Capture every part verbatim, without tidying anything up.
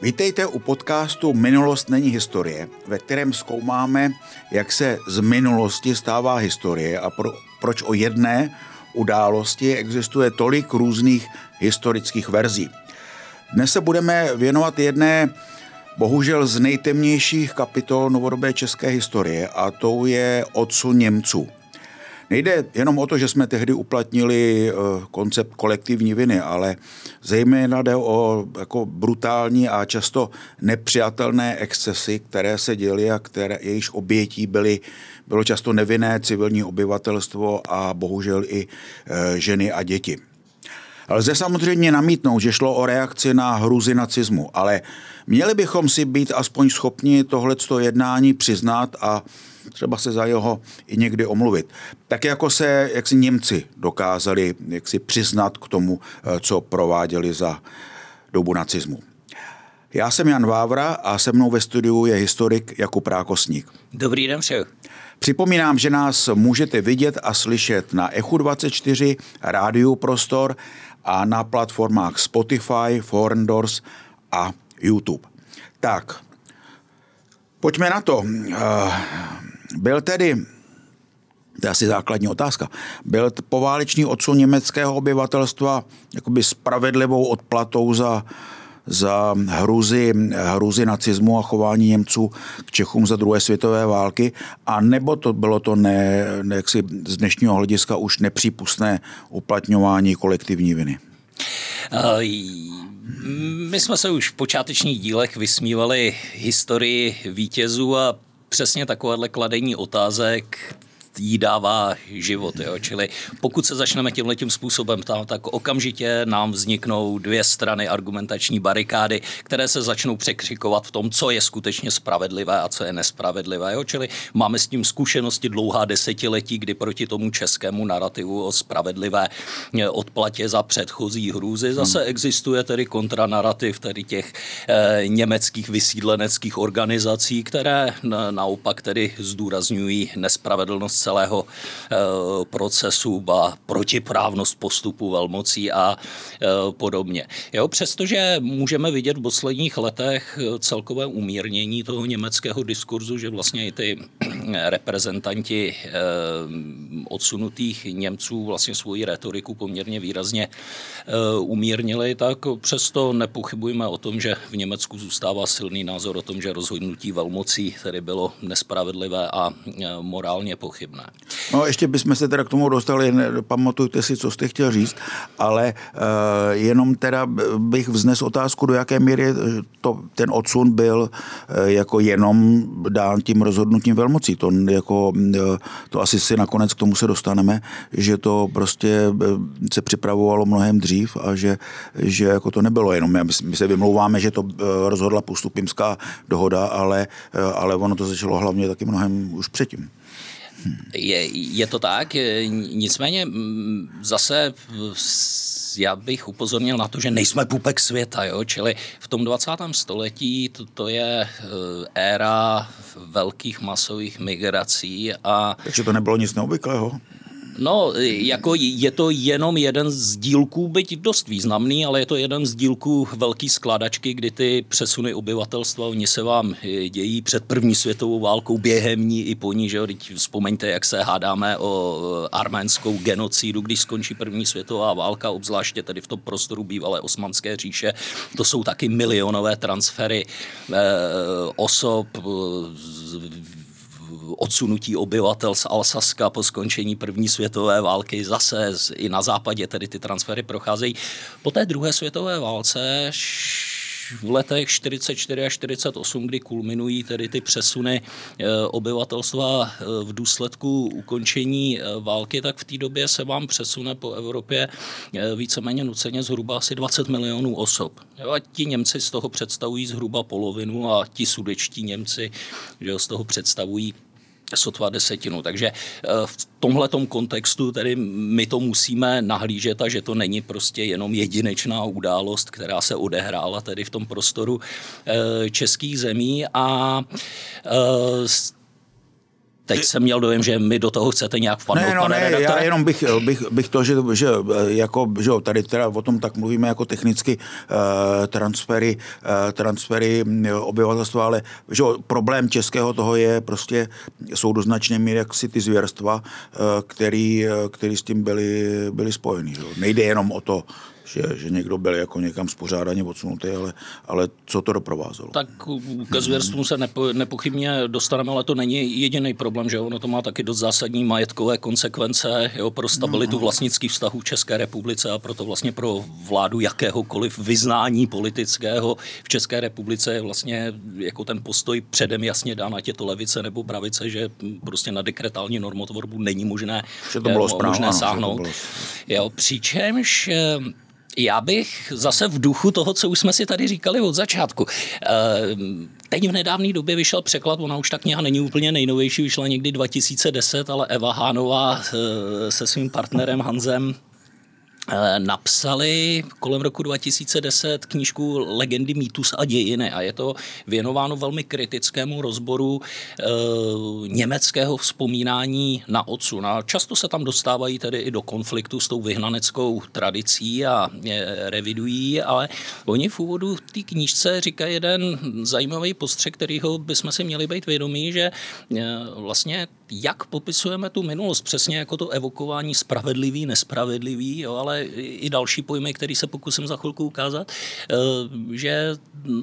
Vítejte u podcastu Minulost není historie, ve kterém zkoumáme, jak se z minulosti stává historie a pro, proč o jedné události existuje tolik různých historických verzí. Dnes se budeme věnovat jedné, bohužel z nejtemnějších kapitol novodobé české historie, a tou je odsun Němců. Nejde jenom o to, že jsme tehdy uplatnili koncept kolektivní viny, ale zejména jde o jako brutální a často nepřijatelné excesy, které se děly a které jejichž obětí byly, bylo často nevinné civilní obyvatelstvo a bohužel i ženy a děti. Lze samozřejmě namítnout, že šlo o reakci na hrůzy nacismu, ale měli bychom si být aspoň schopni tohleto jednání přiznat a třeba se za jeho i někdy omluvit. Tak jako se jak si Němci dokázali jak si přiznat k tomu, co prováděli za dobu nacismu. Já jsem Jan Vávra a se mnou ve studiu je historik Jakub Rákosník. Dobrý den všem. Připomínám, že nás můžete vidět a slyšet na Echu dvacet čtyři, Rádiu Prostor a na platformách Spotify, Foreign Doors a YouTube. Tak, pojďme na to. Byl tedy, to je asi základní otázka, byl poválečný odsun německého obyvatelstva jakoby spravedlivou odplatou za, za hrůzy, hrůzy nacismu a chování Němců k Čechům za druhé světové války, a nebo to bylo to ne, ne, jaksi z dnešního hlediska už nepřípustné uplatňování kolektivní viny? My jsme se už v počátečních dílech vysmívali historii vítězů a přesně takovéhle kladení otázek jí dává život. Jo? Čili pokud se začneme tímhletím způsobem ptát, tak okamžitě nám vzniknou dvě strany argumentační barikády, které se začnou překřikovat v tom, co je skutečně spravedlivé a co je nespravedlivé. Jo? Čili máme s tím zkušenosti dlouhá desetiletí, kdy proti tomu českému narrativu o spravedlivé odplatě za předchozí hrůzy zase hmm. existuje tedy kontranarrativ tedy těch eh, německých vysídleneckých organizací, které na, naopak tedy zdůrazňují nespravedlnost celého e, procesu, ba protiprávnost postupu velmocí a e, podobně. Jo, přestože můžeme vidět v posledních letech celkové umírnění toho německého diskurzu, že vlastně i ty reprezentanti e, odsunutých Němců vlastně svoji retoriku poměrně výrazně e, umírnili, tak přesto nepochybujeme o tom, že v Německu zůstává silný názor o tom, že rozhodnutí velmocí tedy bylo nespravedlivé a e, morálně pochybné. No, ještě bychom se teda k tomu dostali, pamatujte si, co jste chtěl říct, ale uh, jenom teda bych vznesl otázku, do jaké míry to, ten odsun byl uh, jako jenom dán tím rozhodnutím velmocí. To, jako, uh, to asi si nakonec k tomu se dostaneme, že to prostě uh, se připravovalo mnohem dřív a že, že jako to nebylo jenom. My se vymlouváme, že to uh, rozhodla Postupimská dohoda, ale, uh, ale ono to začalo hlavně taky mnohem už předtím. Je, je to tak, nicméně zase já bych upozornil na to, že nejsme pupek světa, jo? Čili v tom dvacátém století to, to je éra velkých masových migrací. A takže to nebylo nic neobvyklého? No, jako je to jenom jeden z dílků, byť dost významný, ale je to jeden z dílků velký skladačky, kdy ty přesuny obyvatelstva, oni se vám dějí před první světovou válkou, během ní i po ní, že jo, teď vzpomeňte, jak se hádáme o arménskou genocidu, když skončí první světová válka, obzvláště tedy v tom prostoru bývalé Osmanské říše, to jsou taky milionové transfery eh, osob, odsunutí obyvatel z Alsaska po skončení první světové války, zase i na západě tedy ty transfery procházejí. Po té druhé světové válce v letech čtyřicet čtyři až čtyřicet osm, kdy kulminují tedy ty přesuny obyvatelstva v důsledku ukončení války, tak v té době se vám přesune po Evropě víceméně nuceně zhruba asi dvacet milionů osob. A ti Němci z toho představují zhruba polovinu a ti sudetští Němci, že z toho představují sotva desetinu. Takže v tomhletom kontextu tedy my to musíme nahlížet a že to není prostě jenom jedinečná událost, která se odehrála tedy v tom prostoru českých zemí a Teď jsem měl dojem, že mi do toho chcete nějak vpadnout, ne, no, pane ne, redaktore. Já jenom bych, bych, bych to, že, že, jako, že tady teda o tom tak mluvíme jako technicky uh, transfery, uh, transfery obyvatelstva, ale že problém českého toho je prostě, jsou do značné míry jaksi ty zvěrstva, uh, který, který s tím byly, byly spojený. Že? Nejde jenom o to, Že, že někdo byl jako někam spořádaně odsunutý, ale, ale co to doprovázelo? Tak ke zvěrstvům se nepo, nepochybně dostaneme, ale to není jediný problém, že ono to má taky dost zásadní majetkové konsekvence, jo, pro stabilitu vlastnických vztahů v České republice a proto vlastně pro vládu jakéhokoliv vyznání politického v České republice je vlastně jako ten postoj předem jasně dán, ať je to levice nebo pravice, že prostě na dekretální normotvorbu není možné, že to bylo je, správno, možné ano, sáhnout. Bylo... Jo, přičemž já bych zase v duchu toho, co už jsme si tady říkali od začátku. Teď v nedávné době vyšel překlad, ona už ta kniha není úplně nejnovější, vyšla někdy dva tisíce deset, ale Eva Hánová se svým partnerem Hanzem napsali kolem roku dva tisíce deset knížku Legendy, mýtus a dějiny a je to věnováno velmi kritickému rozboru e, německého vzpomínání na Otsun. A často se tam dostávají tedy i do konfliktu s tou vyhnaneckou tradicí a e, revidují, ale oni v úvodu v té knížce říkají jeden zajímavý postřeh, kterýho bychom si měli být vědomí, že e, vlastně jak popisujeme tu minulost, přesně jako to evokování spravedlivý, nespravedlivý, jo, ale i další pojmy, které se pokusím za chvilku ukázat, že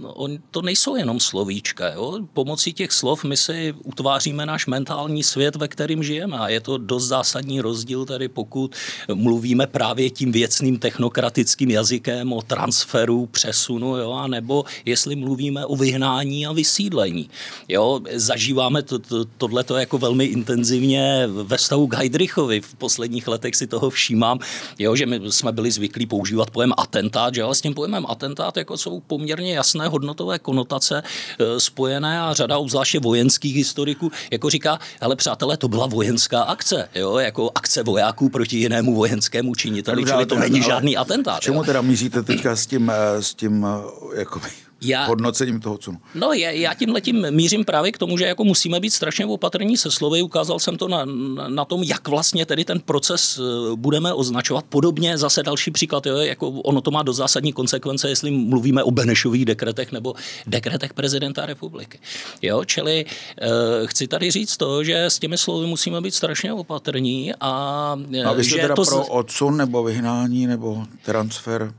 to nejsou jenom slovíčka. Jo. Pomocí těch slov my si utváříme náš mentální svět, ve kterém žijeme a je to dost zásadní rozdíl, tedy pokud mluvíme právě tím věcným technokratickým jazykem o transferu, přesunu, jo, a nebo jestli mluvíme o vyhnání a vysídlení. Jo. Zažíváme to, to, tohleto jako velmi intenzivně ve vztahu k Heydrichovi. V posledních letech si toho všímám, jo, že my jsme byli zvyklí používat pojem atentát, že ale s tím pojmem atentát jako jsou poměrně jasné hodnotové konotace e, spojené a řada obzvláště vojenských historiků jako říká, hele přátelé, to byla vojenská akce, jo, jako akce vojáků proti jinému vojenskému činiteli, čili to není žádný atentát. Čemu jo. teda míříte teďka s tím, s tím jakoby... Já, hodnocením toho cunu. No já, já tímhletím mířím právě k tomu, že jako musíme být strašně opatrní se slovy. Ukázal jsem to na, na, na tom, jak vlastně tedy ten proces budeme označovat. Podobně zase další příklad, jo, jako ono to má do zásadní konsekvence, jestli mluvíme o Benešových dekretech nebo dekretech prezidenta republiky. Jo, čili eh, chci tady říct to, že s těmi slovy musíme být strašně opatrní. A, a vy jste že teda to pro odsun nebo vyhnání nebo transfer?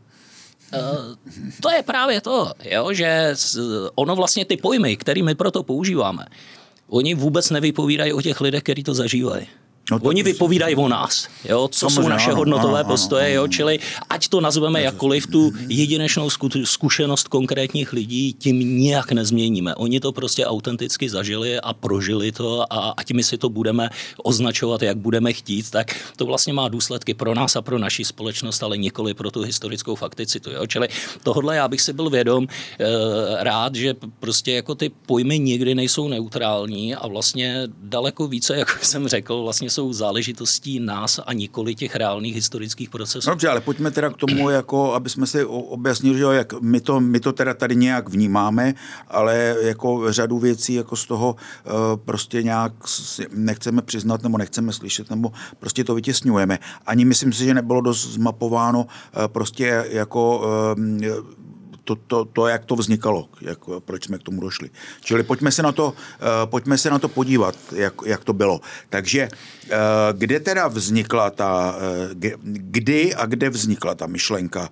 Uh, to je právě to, jo, že ono vlastně ty pojmy, které my proto používáme, oni vůbec nevypovídají o těch lidech, kteří to zažívají. No oni vypovídají o nás, jo, co jsou naše ano, hodnotové ano, postoje, ano, jo, čili ať to nazveme jakkoliv, tu jedinečnou zkušenost konkrétních lidí tím nijak nezměníme. Oni to prostě autenticky zažili a prožili to a ať my si to budeme označovat, jak budeme chtít, tak to vlastně má důsledky pro nás a pro naši společnost, ale nikoli pro tu historickou fakticitu. Jo. Čili tohle já bych si byl vědom e, rád, že prostě jako ty pojmy nikdy nejsou neutrální a vlastně daleko více, jak jsem řekl, vlastně jsou záležitostí nás a nikoli těch reálných historických procesů. Dobře, ale pojďme teda k tomu, jako, aby jsme si objasnili, že jak my to, my to teda tady nějak vnímáme, ale jako řadu věcí jako z toho uh, prostě nějak nechceme přiznat nebo nechceme slyšet, nebo prostě to vytěsňujeme. Ani myslím si, že nebylo dost zmapováno uh, prostě jako uh, To, to, to, jak to vznikalo, jak, proč jsme k tomu došli. Čili pojďme se na to, uh, pojďme se na to podívat, jak, jak to bylo. Takže uh, kde teda vznikla ta, uh, kdy a kde vznikla ta myšlenka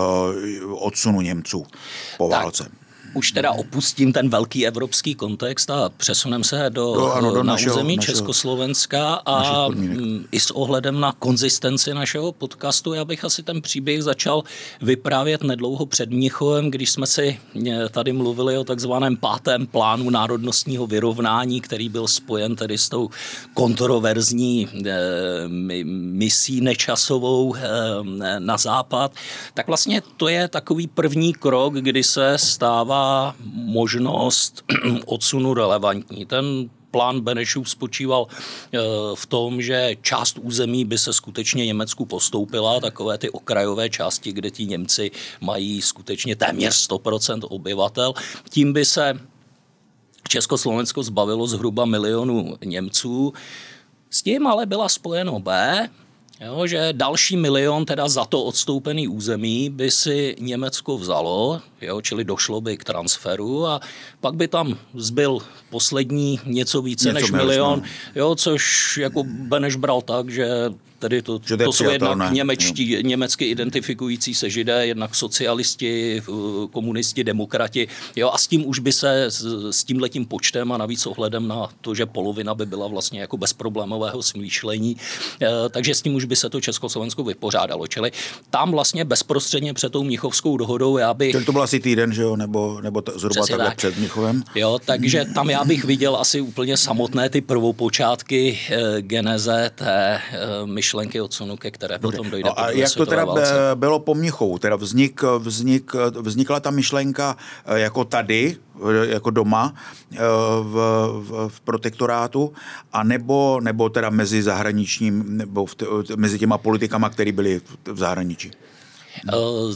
uh, odsunu Němců po tak. válce? Už teda opustím ten velký evropský kontext a přesunem se do, do, ano, do na našeho, území našeho, Československa a i s ohledem na konzistenci našeho podcastu, já bych asi ten příběh začal vyprávět nedlouho před Mnichovem, když jsme si tady mluvili o takzvaném pátém plánu národnostního vyrovnání, který byl spojen tedy s tou kontroverzní eh, misí Nečasovou eh, na západ. Tak vlastně to je takový první krok, kdy se stává možnost odsunu relevantní. Ten plán Benešův spočíval v tom, že část území by se skutečně Německu postoupila, takové ty okrajové části, kde ti Němci mají skutečně téměř sto procent obyvatel. Tím by se Československo zbavilo zhruba milionu Němců. S tím ale byla spojeno B, jo, že další milion teda za to odstoupený území by si Německo vzalo, jo, čili došlo by k transferu a pak by tam zbyl poslední něco více něco než milion, jo, což jako Beneš bral tak, že tedy to, to, to jsou jednak němečtí, německy identifikující se Židé, jednak socialisti, komunisti, demokrati. Jo, a s tím už by se, s tímhletím počtem a navíc ohledem na to, že polovina by byla vlastně jako bezproblémového smýšlení, takže s tím už by se to Československo vypořádalo. Čili tam vlastně bezprostředně před tou Mnichovskou dohodou já bych... Čili to byl asi týden, že jo, nebo, nebo t- zhruba takhle tak. Před Mnichovem. Jo, takže tam já bych viděl asi úplně samotné ty prvopočátky e, geneze té e, myšlenky odsunu, ke které potom dojde. No a jak to teda válce. Bylo po Mnichovu? Teda vznik, vznik, vznikla ta myšlenka jako tady, jako doma v, v, v protektorátu, a nebo, nebo teda mezi zahraničním, nebo v, mezi těma politikama, který byli v zahraničí? Uh,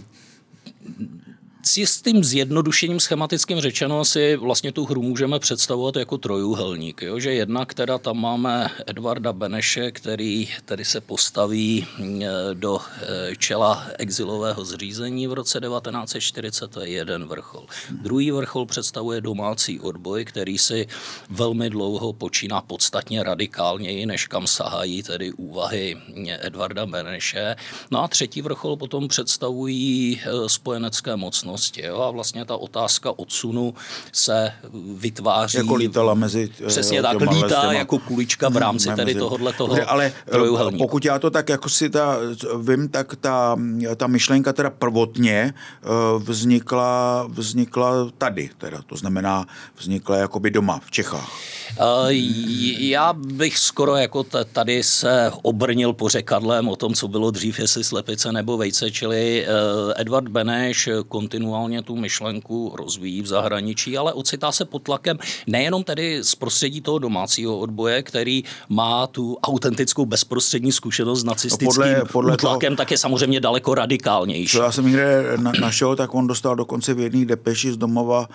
S jistým zjednodušením schematickým řečeno si vlastně tu hru můžeme představovat jako trojúhelník. Jo? Že jednak teda tam máme Edvarda Beneše, který tedy se postaví do čela exilového zřízení v roce devatenáct set čtyřicet, to je jeden vrchol. Druhý vrchol představuje domácí odboj, který si velmi dlouho počíná podstatně radikálněji, než kam sahají tedy úvahy Edvarda Beneše. No a třetí vrchol potom představují spojenecké mocnosti. Jo? A vlastně ta otázka odsunu se vytváří... Jako lítala mezi... Přesně tak, lítá těma, jako kulička v rámci tedy tohohletoho trojuhelníku. Pokud já to tak jako si ta, vím, tak ta, ta myšlenka teda prvotně vznikla, vznikla tady, teda, to znamená vznikla jakoby doma v Čechách. Já bych skoro jako tady se obrnil pořekadlem o tom, co bylo dřív, jestli slepice nebo vejce, čili Edvard Beneš kontinuálně tu myšlenku rozvíjí v zahraničí, ale ocitá se pod tlakem nejenom tedy z prostředí toho domácího odboje, který má tu autentickou bezprostřední zkušenost s nacistickým podle, podle útlakem, toho, tak je samozřejmě daleko radikálnější. Co já jsem někde na, našel, tak on dostal dokonce v jedné depeši z domova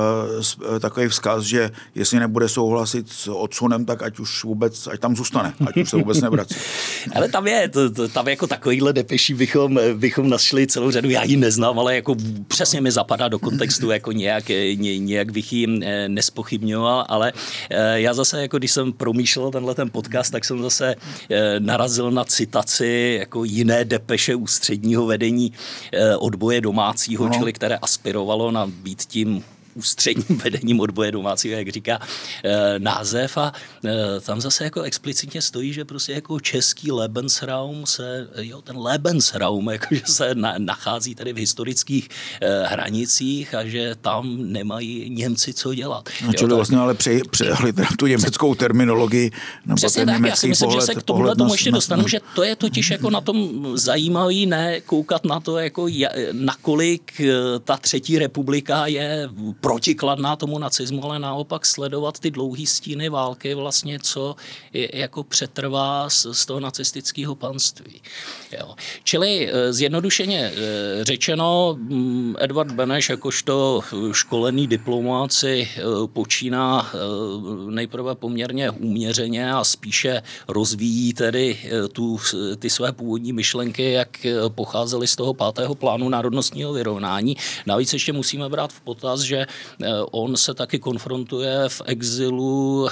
uh, takový vzkaz, že jestli nebude souhlasit s odsunem, tak ať už vůbec, ať tam zůstane, ať už se vůbec nevrací. Ale tam je, to, to, tam jako takovýhle depeší bychom, bychom našli celou řadu, já ji neznám, ale jako přesně mi zapadá do kontextu, jako nějak, ně, nějak bych ji nespochybňoval, ale já zase, jako když jsem promýšlel tenhle ten podcast, tak jsem zase narazil na citaci jako jiné depeše ústředního vedení odboje domácího, no. Čili které aspirovalo na být tím ústředním vedením odboje domácího, jak říká e, název, a e, tam zase jako explicitně stojí, že prostě jako český Lebensraum se, jo, ten Lebensraum, jakože se na, nachází tady v historických e, hranicích a že tam nemají Němci co dělat. No, čili tak, vlastně ale přejali tu německou terminologii, nebo přesně ten tak, já si myslím, pohled, že se k tomuhle tomu ještě dostanu, že to je totiž jako na tom zajímavý, ne koukat na to, jako nakolik ta třetí republika je protikladná tomu nacismu, ale naopak sledovat ty dlouhý stíny války, vlastně co je, jako přetrvá z, z toho nacistického panství. Jo. Čili zjednodušeně řečeno, Edvard Beneš jakožto školený diplomat si počíná nejprve poměrně uměřeně a spíše rozvíjí tedy tu, ty své původní myšlenky, jak pocházely z toho pátého plánu národnostního vyrovnání. Navíc ještě musíme brát v potaz, že on se taky konfrontuje v exilu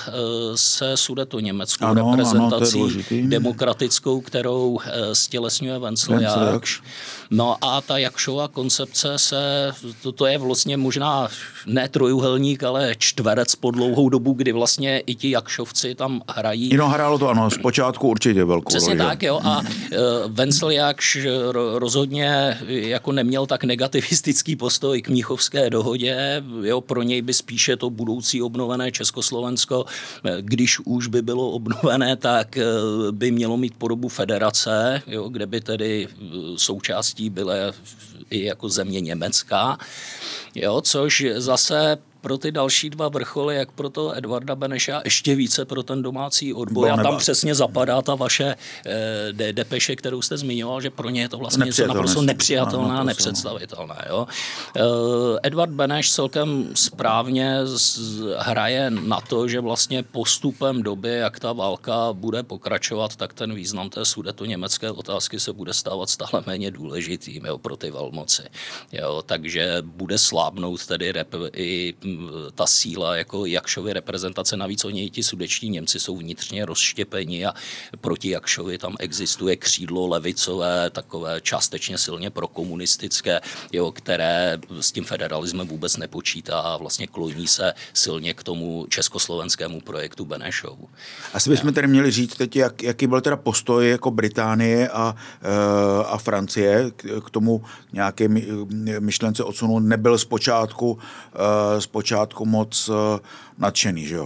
se sudetoněmeckou ano, reprezentací ano, demokratickou, kterou stělesňuje Wenzel Jakš. No a ta Jakšova koncepce se, to, to je vlastně možná ne trojúhelník, ale čtverec po dlouhou dobu, kdy vlastně i ti Jakšovci tam hrají. No hrálo to ano, zpočátku určitě velkou roli. Přesně tak, jo. A uh, Wenzel Jakš rozhodně jako neměl tak negativistický postoj k Mnichovské dohodě, jo, pro něj by spíše to budoucí obnovené Československo, když už by bylo obnovené, tak by mělo mít podobu federace, jo, kde by tedy součástí byla i jako země německá, jo, což zase pro ty další dva vrcholy, jak pro toho Edvarda Beneše a ještě více pro ten domácí odboj. A tam přesně zapadá ta vaše eh, depeše, kterou jste zmiňoval, že pro ně je to vlastně něco naprosto nepřijatelné a nepředstavitelné. Jo? Eh, Edvard Beneš celkem správně z, hraje na to, že vlastně postupem doby, jak ta válka bude pokračovat, tak ten význam té sudetoněmecké otázky se bude stávat stále méně důležitým, jo, pro ty velmoci. Jo, takže bude slábnout tedy rep, i ta síla jako Jakšovy reprezentace. Navíc oni, ti sudečtí Němci, jsou vnitřně rozštěpeni a proti Jakšovi tam existuje křídlo levicové, takové částečně silně prokomunistické, jo, které s tím federalismem vůbec nepočítá a vlastně kloní se silně k tomu československému projektu Benešovu. Asi bychom tady měli říct teď, jak, jaký byl teda postoj jako Británie a, a Francie k tomu nějaké myšlence odsunu. Nebyl zpočátku, zpočátku moc nadšený, že jo.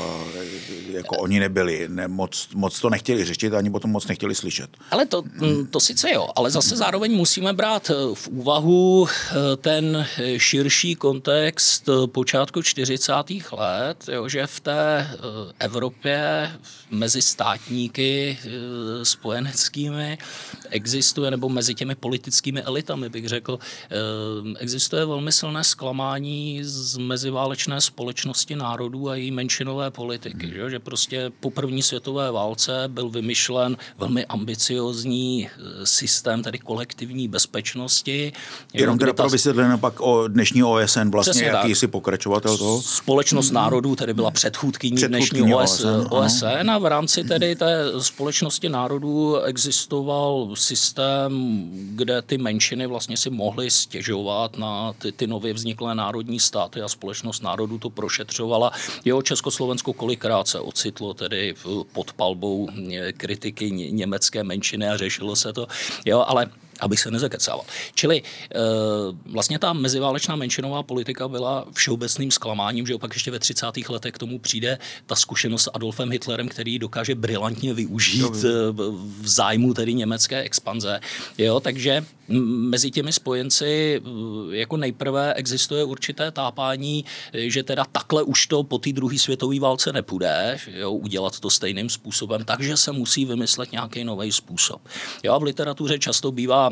Jako oni nebyli, ne, moc, moc to nechtěli řešit, ani potom moc nechtěli slyšet. Ale to, to sice jo, ale zase zároveň musíme brát v úvahu ten širší kontext počátku čtyřicátých let, jo, že v té Evropě mezi státníky spojeneckými existuje, nebo mezi těmi politickými elitami, bych řekl, existuje velmi silné zklamání z meziválečné společnosti národů a její menšinové politiky. Že, že prostě po první světové válce byl vymyšlen velmi ambiciózní systém tedy kolektivní bezpečnosti. Jenom teda pro vysvětlení pak o dnešní O S N, vlastně jakýsi pokračovatel toho. Společnost národů tedy byla předchůdkyní dnešní O S N a v rámci tedy té společnosti národů existoval systém, kde ty menšiny vlastně si mohly stěžovat na ty, ty nově vzniklé národní státy a společnost národů to prošetřovala. Jo, Československo kolikrát se ocitlo tedy pod palbou kritiky německé menšiny a řešilo se to. Jo, ale abych se nezakecával. Čili e, vlastně ta meziválečná menšinová politika byla všeobecným zklamáním, že opak ještě ve třicátých letech k tomu přijde ta zkušenost s Adolfem Hitlerem, který dokáže brilantně využít v zájmu tedy německé expanze. Jo, takže mezi těmi spojenci jako nejprve existuje určité tápání, že teda takhle už to po té druhé světové válce nepůjde, jo, udělat to stejným způsobem, takže se musí vymyslet nějaký nový způsob. Jo, a v literatuře často bývá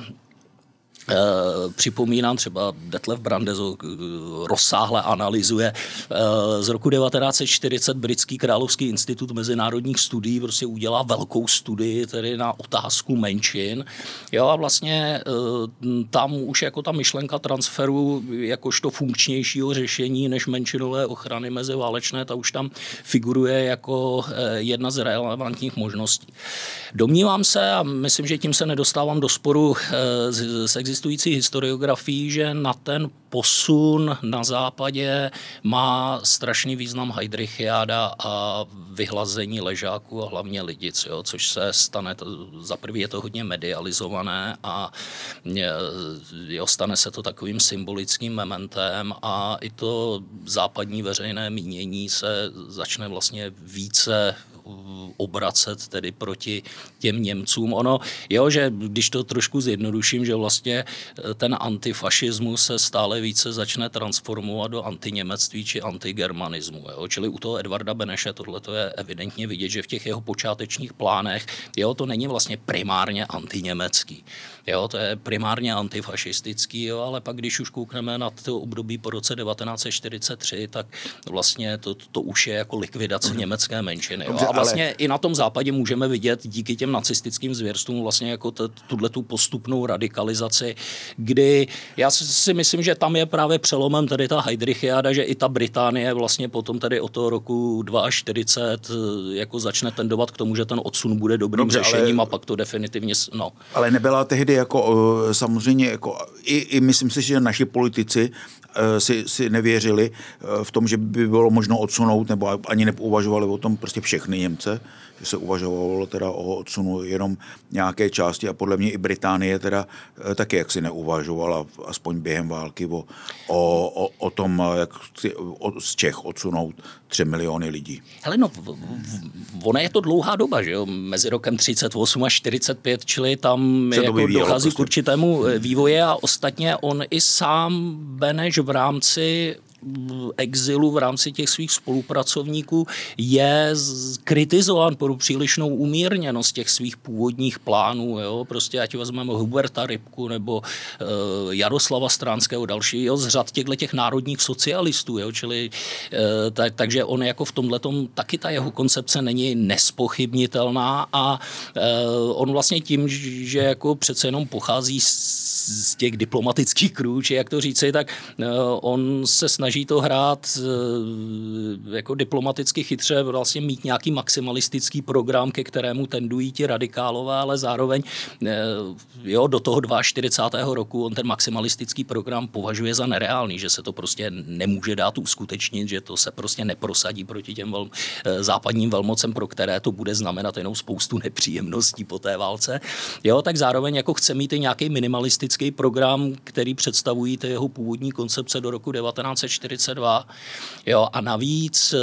E, připomínám třeba Detlef Brandeso rozsáhle analyzuje e, z roku devatenáct set čtyřicet britský Královský institut mezinárodních studií prostě udělá velkou studii tedy na otázku menšin. Jo, a vlastně e, tam už jako ta myšlenka transferu jakožto funkčnějšího řešení než menšinové ochrany meziválečné, ta už tam figuruje jako e, jedna z relevantních možností. Domnívám se, a myslím, že tím se nedostávám do sporu e, s, s existující historiografií, že na ten posun na západě má strašný význam Heydrichiáda a vyhlazení ležáků a hlavně lidic, jo, což se stane, to, za prvý je to hodně medializované a jo, stane se to takovým symbolickým mementem a i to západní veřejné mínění se začne vlastně více obracet tedy proti těm Němcům. Ono, jo, že když to trošku zjednoduším, že vlastně ten antifašismus se stále více začne transformovat do antiněmectví či antigermanismu. Jo. Čili u toho Edvarda Beneše tohleto je evidentně vidět, že v těch jeho počátečních plánech, jo, to není vlastně primárně antiněmecký. Jo, to je primárně antifašistický, jo, ale pak když už koukneme na to období po roce devatenáct set čtyřicet tři, tak vlastně to, to už je jako likvidace Dobře. německé menšiny. Jo. Dobře, a vlastně ale... i na tom západě můžeme vidět díky těm nacistickým zvěrstvům vlastně jako tuhletu postupnou radikalizaci, kdy já si myslím, že tam je právě přelomem tady ta Heydrichiáda, že i ta Británie vlastně potom tady od toho roku čtyřicet dva jako začne tendovat k tomu, že ten odsun bude dobrým Dobře, řešením ale... a pak to definitivně, no. Ale nebyla tehdy jako samozřejmě jako i, i myslím si, že naši politici si, si nevěřili v tom, že by bylo možno odsunout, nebo ani neuvažovali o tom prostě všechny Němce, že se uvažovalo teda o odsunu jenom nějaké části a podle mě i Británie teda taky jaksi neuvažovala, aspoň během války, o, o, o tom, jak si o, z Čech odsunout tři miliony lidí. Hele, no, ona je to dlouhá doba, že jo, mezi rokem třicet osm a čtyřicet pět, čili tam jako dochází prostě k určitému vývoji a ostatně on i sám Beneš v rámci exilu v rámci těch svých spolupracovníků je kritizován pro přílišnou umírněnost těch svých původních plánů. Jo? Prostě ať vezmeme Huberta Rybku nebo uh, Jaroslava Stránského dalšího z řad těchto těch národních socialistů. Jo? Čili, uh, tak, takže on jako v tomhletom taky ta jeho koncepce není nespochybnitelná a uh, on vlastně tím, že jako přece jenom pochází z, z těch diplomatických kruhů, či jak to říci, tak uh, on se snaží to hrát uh, jako diplomaticky chytře, vlastně mít nějaký maximalistický program, ke kterému tendují ti radikálové, ale zároveň uh, jo, do toho čtyřicátého druhého roku on ten maximalistický program považuje za nereálný, že se to prostě nemůže dát uskutečnit, že to se prostě neprosadí proti těm vel, západním velmocem, pro které to bude znamenat jenom spoustu nepříjemností po té válce. Jo, tak zároveň jako chce mít i nějaký minimalistický program, který představují ty jeho původní koncepce do roku devatenáct set čtyřicet dva. Jo, a navíc,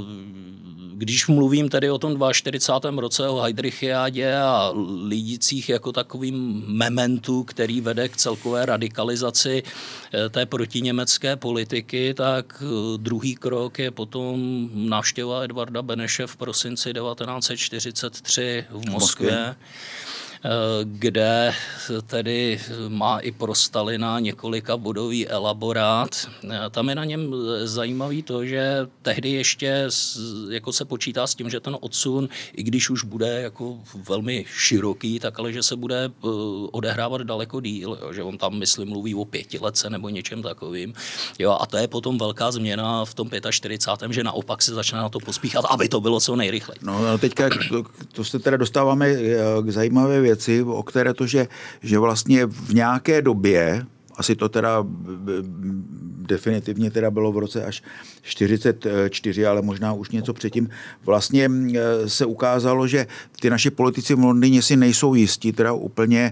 když mluvím tedy o tom čtyřicátém druhém roce, o Heydrichiádě a lidicích jako takovým mementu, který vede k celkové radikalizaci té protiněmecké politiky, tak druhý krok je potom návštěva Edvarda Beneše v prosinci devatenáct set čtyřicet tři v Moskvě, kde tedy má i pro Stalina několika bodový elaborát. Tam je na něm zajímavý to, že tehdy ještě jako se počítá s tím, že ten odsun, i když už bude jako velmi široký, tak ale že se bude odehrávat daleko díl, jo, že on tam, myslím, mluví o pětiletce nebo něčem takovým. Jo, a to je potom velká změna v tom čtyřicátém pátém že naopak se začne na to pospíchat, aby to bylo co nejrychleji. No teďka to, to se teda dostáváme k zajímavé věci, o které to, že, že vlastně v nějaké době, asi to teda definitivně teda bylo v roce až čtyřicet čtyři, ale možná už něco předtím, vlastně se ukázalo, že ty naši politici v Londýně si nejsou jistí teda úplně,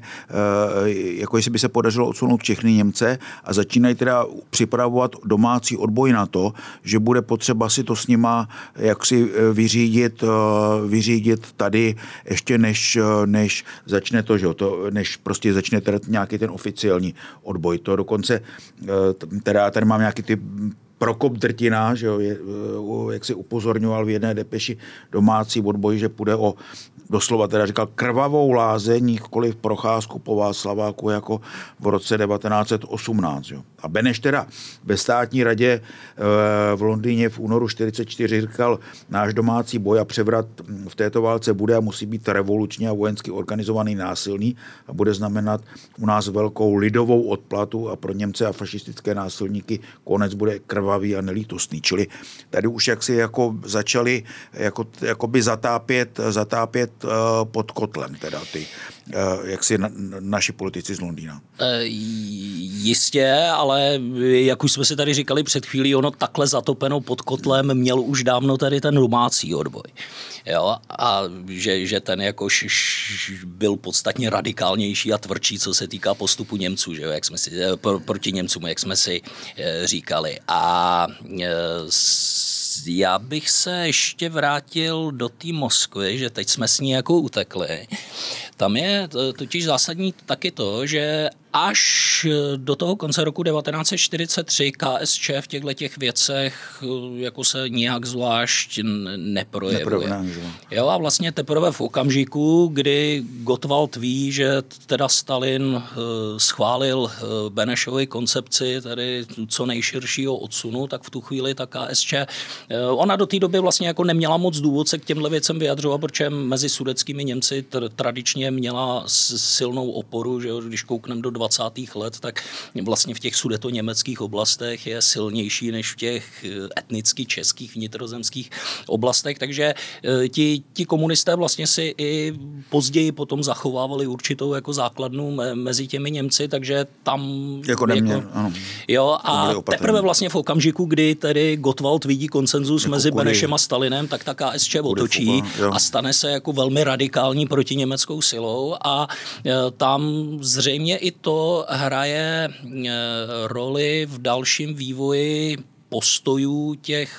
jako jestli by se podařilo odsunout všechny Němce a začínají teda připravovat domácí odboj na to, že bude potřeba si to s nima jaksi vyřídit, vyřídit tady ještě než, než začne to, že to, než prostě začne teda nějaký ten oficiální odboj. To dokonce, teda tady mám nějaký ty Prokop Drtina, že jo, je, jak si upozorňoval v jedné depeši domácí odboj, že půjde o, doslova teda říkal, krvavou lázeň, nikoliv procházku po Václaváku jako v roce devatenáct set osmnáct. Jo. A Beneš teda ve státní radě v Londýně v únoru čtyřicet čtyři říkal, náš domácí boj a převrat v této válce bude a musí být revolučně a vojensky organizovaný, násilný a bude znamenat u nás velkou lidovou odplatu a pro Němce a fašistické násilníky konec bude krvavý a nelítostný. Čili tady už jak si jako začali jako, jakoby zatápět, zatápět uh, pod kotlem teda ty, uh, jak si na, naši politici z Londýna. E, jistě, ale jak už jsme si tady říkali před chvílí, ono takhle zatopeno pod kotlem měl už dávno tady ten domácí odboj. Jo? A že, že ten jakož byl podstatně radikálnější a tvrdší, co se týká postupu Němců, že jo? Jak jsme si, proti Němcům, jak jsme si říkali. A já bych se ještě vrátil do té Moskvy, že teď jsme s ní jako utekli. Tam je totiž zásadní taky to, že až do toho konce roku devatenáct set čtyřicet tři K S Č v těchto těch věcech jako se nijak zvlášť neprojevuje. Jo, a vlastně teprve v okamžiku, kdy Gottwald ví, že teda Stalin schválil Benešovi koncepci tedy co nejširšího odsunu, tak v tu chvíli ta K S Č, ona do té doby vlastně jako neměla moc důvod se k těmhle věcem vyjadřovat, protože mezi sudetskými Němci tr- tradičně měla silnou oporu, že jo, když koukneme do dvacátých let, tak vlastně v těch sudetoněmeckých oblastech je silnější než v těch etnicky českých vnitrozemských oblastech, takže ti, ti komunisté vlastně si i později potom zachovávali určitou jako základnu mezi těmi Němci, takže tam jako neměl, jako, ano. Jo, a teprve vlastně v okamžiku, kdy tedy Gottwald vidí konsenzus jako mezi kudy, Benešem a Stalinem, tak ta K S Č otočí fuba, a stane se jako velmi radikální protiněmeckou silou a tam zřejmě i to hraje roli v dalším vývoji postojů těch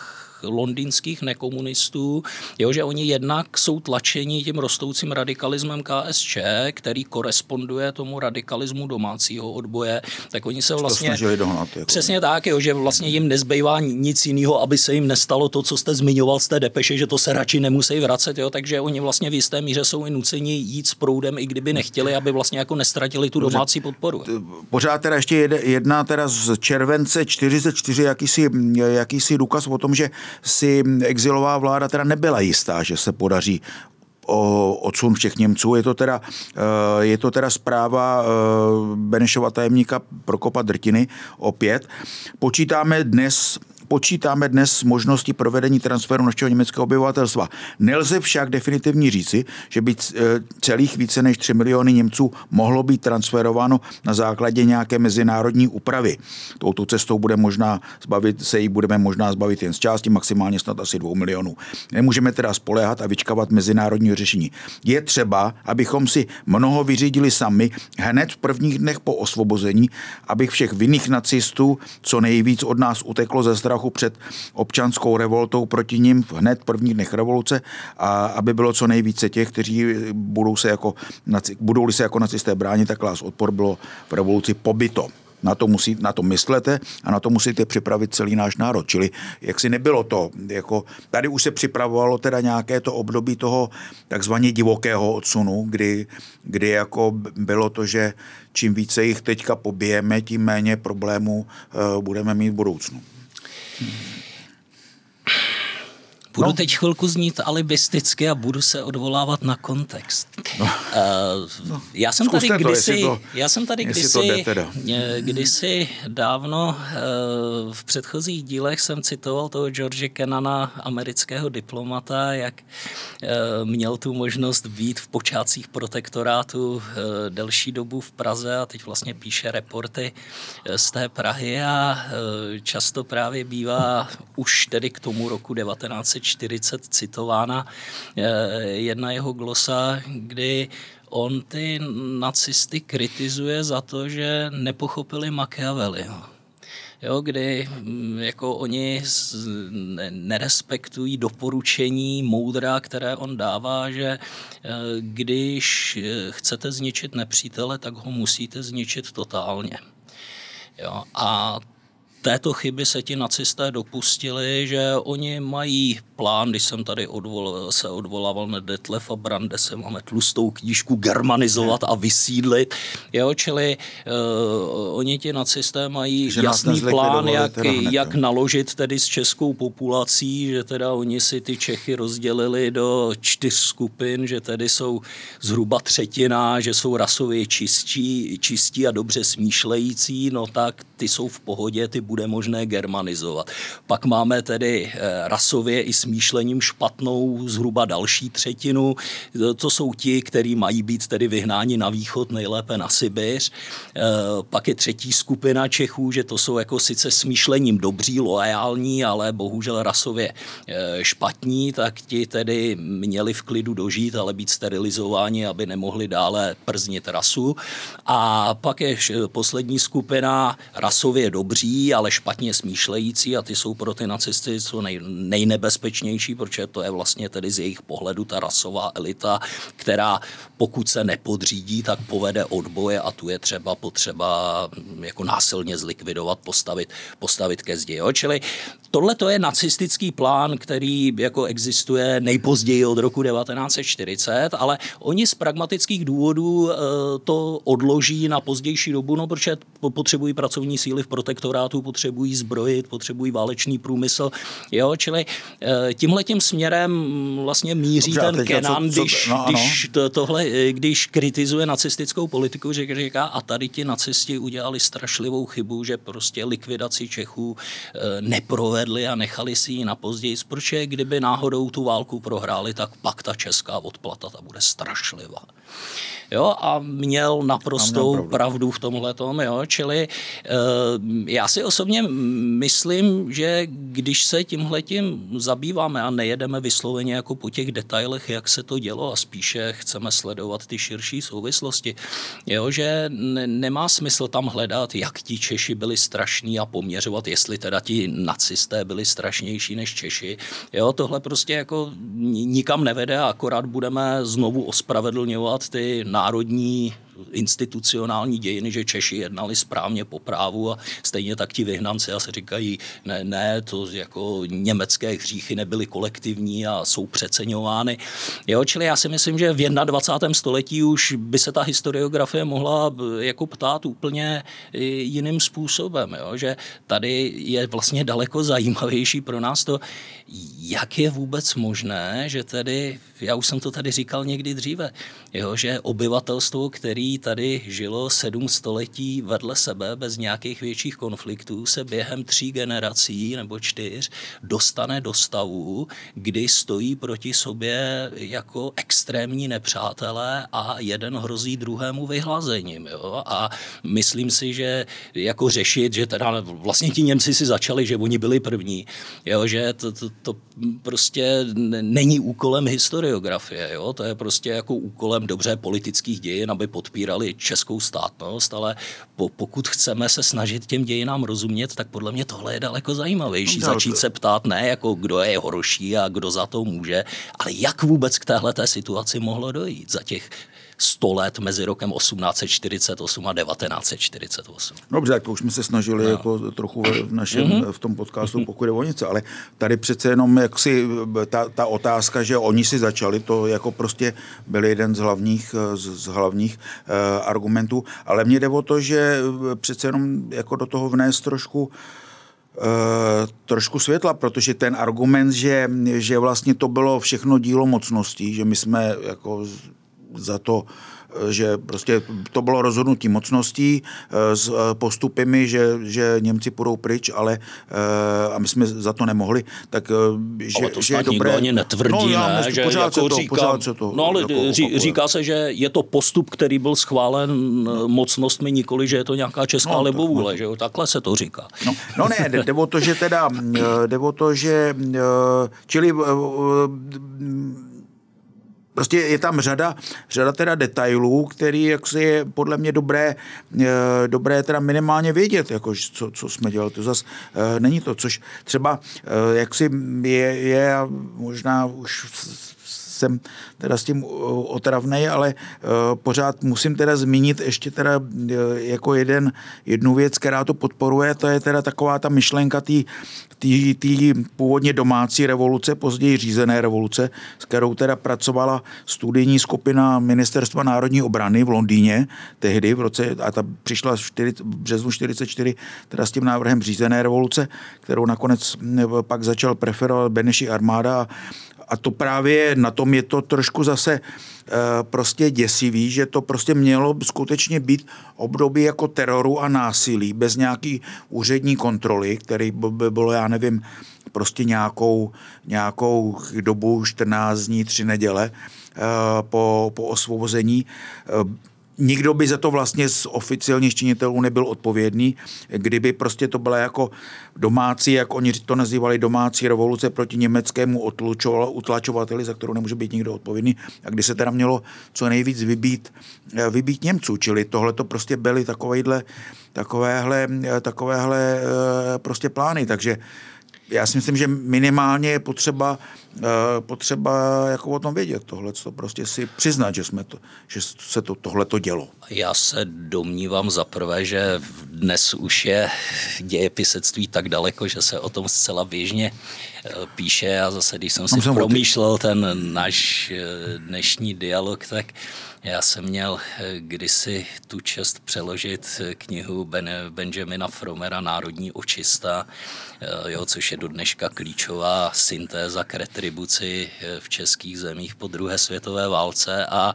londýnských nekomunistů, jo, že oni jednak jsou tlačeni tím rostoucím radikalismem K S Č, který koresponduje tomu radikalismu domácího odboje, tak oni se vlastně... To snažili dohnat. Jako přesně tak, jo, že vlastně jim nezbývá nic jiného, aby se jim nestalo to, co jste zmiňoval z té depeše, že to se radši nemusí vracet, jo, takže oni vlastně v jisté míře jsou i nuceni jít s proudem, i kdyby nechtěli, aby vlastně jako nestratili tu domácí podporu. Pořád teda ještě jedna teda z července čtyřicet čtyři jakýsi, jakýsi důkaz o tom, že si exilová vláda teda nebyla jistá, že se podaří o odsun všech Němců. Je to teda, je to teda zpráva Benešova tajemníka Prokopa Drtiny opět. Počítáme dnes Počítáme dnes s možností provedení transferu našeho německého obyvatelstva. Nelze však definitivně říci, že by celých více než tři miliony Němců mohlo být transferováno na základě nějaké mezinárodní úpravy. Touto cestou bude možná zbavit, se jí budeme možná zbavit jen z části, maximálně snad asi dvou milionů. Nemůžeme teda spoléhat a vyčkávat mezinárodního řešení. Je třeba, abychom si mnoho vyřídili sami hned v prvních dnech po osvobození, abych všech vinných nacistů co nejvíc od nás uteklo ze strachu před občanskou revoltou proti nim hned v prvních dnech revoluce a aby bylo co nejvíce těch, kteří budou se jako, budou-li se jako nacisté bránit, tak vás odpor bylo v revoluci pobyto. Na to, musí, na to myslete a na to musíte připravit celý náš národ. Čili jak si nebylo to, jako tady už se připravovalo teda nějaké to období toho takzvaně divokého odsunu, kdy, kdy jako bylo to, že čím více jich teďka pobijeme, tím méně problémů uh, budeme mít v budoucnu. Budu no. teď chvilku znít alibisticky a budu se odvolávat na kontext. No. Uh, no. Já jsem tady to, kdysi, to, já jsem tady kdysi, kdysi dávno uh, v předchozích dílech jsem citoval toho George Kennana, amerického diplomata, jak uh, měl tu možnost být v počátcích protektorátu uh, delší dobu v Praze a teď vlastně píše reporty uh, z té Prahy a uh, často právě bývá už tedy k tomu roku devatenáct set čtyřicet citována jedna jeho glosa, kdy on ty nacisty kritizuje za to, že nepochopili Machiavelliho. Jo, kdy jako oni nerespektují doporučení moudra, které on dává, že když chcete zničit nepřítele, tak ho musíte zničit totálně. Jo, a této chyby se ti nacisté dopustili, že oni mají plán, když jsem tady odvolal, se odvolával na Detlefa Brandese, máme tlustou knížku germanizovat a vysídlit, jo, čili uh, oni ti nacisté mají že jasný plán, jak, jak naložit tedy s českou populací, že teda oni si ty Čechy rozdělili do čtyř skupin, že tedy jsou zhruba třetina, že jsou rasově čistí, čistí a dobře smýšlející, no tak ty jsou v pohodě, ty bude možné germanizovat. Pak máme tedy rasově i smýšlením špatnou zhruba další třetinu. To jsou ti, kteří mají být tedy vyhnáni na východ, nejlépe na Sibiř. Pak je třetí skupina Čechů, že to jsou jako sice smýšlením dobří, loajální, ale bohužel rasově špatní, tak ti tedy měli v klidu dožít, ale být sterilizováni, aby nemohli dále prznit rasu. A pak je poslední skupina rasově dobří, ale špatně smýšlející a ty jsou pro ty nacisty co nej, nejnebezpečnější, protože to je vlastně tedy z jejich pohledu ta rasová elita, která pokud se nepodřídí, tak povede odboje a tu je třeba potřeba jako násilně zlikvidovat, postavit, postavit ke zdi. Jo? Čili tohle to je nacistický plán, který jako existuje nejpozději od roku devatenáct set čtyřicet, ale oni z pragmatických důvodů to odloží na pozdější dobu, no protože potřebují pracovní síly v protektorátu, potřebují zbrojit, potřebují válečný průmysl, jo, čili tímhletím směrem vlastně míří Dobře, ten Kennan, co, co, když, no, když, to, tohle, když kritizuje nacistickou politiku, že říká, a tady ti nacisti udělali strašlivou chybu, že prostě likvidaci Čechů neprovedli a nechali si ji na později, protože kdyby náhodou tu válku prohráli, tak pak ta česká odplata ta bude strašlivá. Jo, a měl naprostou měl pravdu v tomhletom, jo, čili uh, já si osobně myslím, že když se tímhletím zabýváme a nejedeme vysloveně jako po těch detailech, jak se to dělo a spíše chceme sledovat ty širší souvislosti, jo, že ne, nemá smysl tam hledat, jak ti Češi byli strašní a poměřovat, jestli teda ti nacisté byli strašnější než Češi. Jo, tohle prostě jako nikam nevede a akorát budeme znovu ospravedlňovat ty národní institucionální dějiny, že Češi jednali správně po právu a stejně tak ti vyhnanci a se říkají, ne, ne, to jako německé hříchy nebyly kolektivní a jsou přeceňovány. Jo, čili já si myslím, že v dvacátém prvním století už by se ta historiografie mohla jako ptát úplně jiným způsobem, jo, že tady je vlastně daleko zajímavější pro nás to, jak je vůbec možné, že tedy, já už jsem to tady říkal někdy dříve, jo, že obyvatelstvo, který tady žilo sedm století vedle sebe bez nějakých větších konfliktů, se během tří generací nebo čtyř dostane do stavu, kdy stojí proti sobě jako extrémní nepřátelé a jeden hrozí druhému vyhlazením. Jo? A myslím si, že jako řešit, že teda vlastně ti Němci si začali, že oni byli první, jo? Že to, to, to prostě není úkolem historiografie, jo? To je prostě jako úkolem dobře politických dějin, aby podpírali českou státnost, ale po, pokud chceme se snažit těm dějinám rozumět, tak podle mě tohle je daleko zajímavější. No, začít se ptát ne jako kdo je horší a kdo za to může, ale jak vůbec k téhleté situaci mohlo dojít za těch sto let mezi rokem osmnáct set čtyřicet osm a devatenáct set čtyřicet osm. Dobře, tak to už jsme se snažili no. jako trochu v našem, mm-hmm. v tom podcastu, pokud je o něco, ale tady přece jenom jaksi ta, ta otázka, že oni si začali, to jako prostě byl jeden z hlavních, z, z hlavních uh, argumentů, ale mně jde o to, že přece jenom jako do toho vnést trošku Uh, trošku světla, protože ten argument, že, že vlastně to bylo všechno dílo mocností, že my jsme jako za to, že prostě to bylo rozhodnutí mocností s postupemi, že, že Němci půjdou pryč, ale a my jsme za to nemohli, tak že, ale to že je dobré. dobré. Ani netvrdí, no, ne, že pořád jako se to, říká, pořád se to no ale jako ří, říká se, že je to postup, který byl schválen no. mocnostmi, nikoli, že je to nějaká česká no, libovůle, no. že jo, takhle se to říká. No, no ne, jde o to, že teda, jde o to, že čili prostě je tam řada, řada teda detailů, který jaksi je podle mě dobré, dobré teda minimálně vědět, jako, co, co jsme dělali. To zase není to, což třeba jaksi je, je možná už jsem teda s tím otravnej, ale pořád musím teda zmínit ještě teda jako jeden, jednu věc, která to podporuje, to je teda taková ta myšlenka té původně domácí revoluce, později řízené revoluce, s kterou teda pracovala studijní skupina Ministerstva národní obrany v Londýně tehdy v roce, a ta přišla v březnu čtyřicet čtyři teda s tím návrhem řízené revoluce, kterou nakonec pak začal preferovat Beneš armáda. A to právě na tom je to trošku zase e, prostě děsivý, že to prostě mělo skutečně být období jako teroru a násilí, bez nějaký úřední kontroly, který by bylo, já nevím, prostě nějakou, nějakou dobu, čtrnáct dní, tři neděle e, po, po osvobození. E, Nikdo by za to vlastně z oficiálních činitelů nebyl odpovědný, kdyby prostě to byla jako domácí, jak oni to nazývali, domácí revoluce proti německému utlačovateli, za kterou nemůže být nikdo odpovědný, a kdy se teda mělo co nejvíc vybít, vybít Němců, čili tohle to prostě byly takovéhle, takovéhle, takovéhle prostě plány, takže já si myslím, že minimálně je potřeba, potřeba jako o tom vědět tohle, to prostě si přiznat, že, jsme to, že se to, tohle to dělo. Já se domnívám zaprvé, že dnes už je dějepisectví tak daleko, že se o tom zcela běžně píše, a zase, když jsem si jsem promýšlel ten náš dnešní dialog, tak já jsem měl kdysi tu čest přeložit knihu Ben, Benjamina Fromera Národní očista, jo, což je do dneška klíčová syntéza k retribuci v českých zemích po druhé světové válce, a,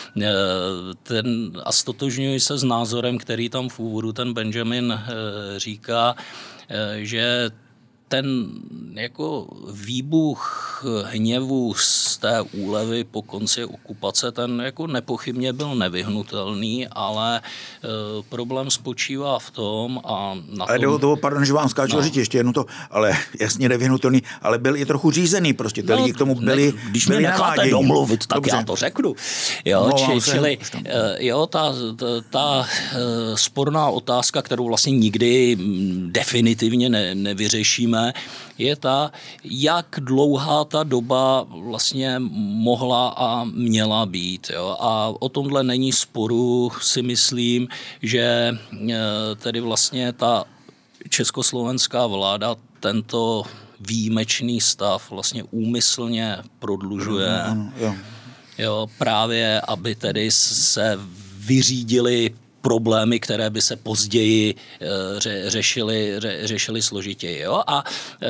ten, a stotožňuji se s názorem, který tam v úvodu ten Benjamin říká, že ten jako výbuch hněvu z té úlevy po konci okupace, ten jako nepochybně byl nevyhnutelný, ale e, problém spočívá v tom a na ale tom... to, pardon, že vám skáču, no. ještě jedno to, ale jasně nevyhnutelný, ale byl i trochu řízený prostě, ty no, lidi k tomu byli ne, když mě necháte domluvit, tak Dobře. já to řeknu. Jo, no, či, čili jo, ta, ta, ta sporná otázka, kterou vlastně nikdy definitivně ne, nevyřešíme, je ta, jak dlouhá ta doba vlastně mohla a měla být. Jo? A o tomhle není sporu, si myslím, že tedy vlastně ta československá vláda tento výjimečný stav vlastně úmyslně prodlužuje. Ano, ano, jo, právě, aby tedy se vyřídili problémy, které by se později ře, řešily, ře, řešily složitěji. Jo? A e,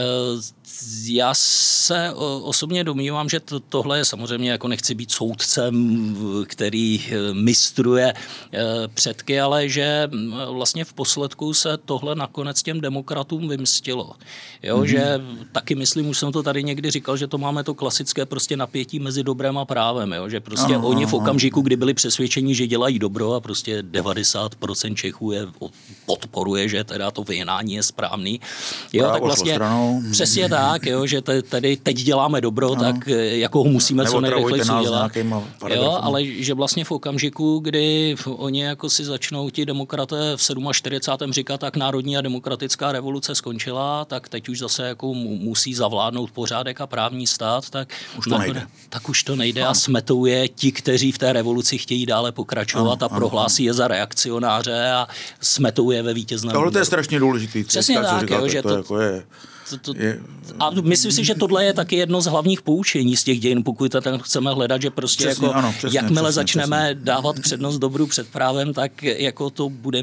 já se osobně domnívám, že to, tohle je samozřejmě, jako nechci být soudcem, který mistruje e, předky, ale že vlastně v posledku se tohle nakonec těm demokratům vymstilo. Jo? Mm-hmm. Že taky myslím, už jsem to tady někdy říkal, že to máme to klasické prostě napětí mezi dobrem a právem. Jo? Že prostě ano, oni v okamžiku, kdy byli přesvědčeni, že dělají dobro a prostě devadesát procent Čechů je, podporuje, že teda to vyhnání je správný. Jo, tak vlastně přesně tak, jo, že tady teď děláme dobro, ano. tak jako ho musíme co nejrychleji dělat. Jo, ale že vlastně v okamžiku, kdy oni jako si začnou ti demokraté v čtyřicátém sedmém říkat, tak národní a demokratická revoluce skončila, tak teď už zase jako musí zavládnout pořádek a právní stát, tak už to nejde. Tak už to nejde ano. a smetou je ti, kteří v té revoluci chtějí dále pokračovat ano, a prohlásí ano. je za reakcionáře a smetou je ve vítězném. Tohle to je strašně důležitý. Přesně tak, říkáte, jo, že to, to, jako je, to, to, je... A myslím si, že tohle je taky jedno z hlavních poučení z těch dějin, pokud tam chceme hledat, že prostě přesně, jako, ano, přesně, jakmile přesně, začneme přesně. dávat přednost dobru před právem, tak jako to bude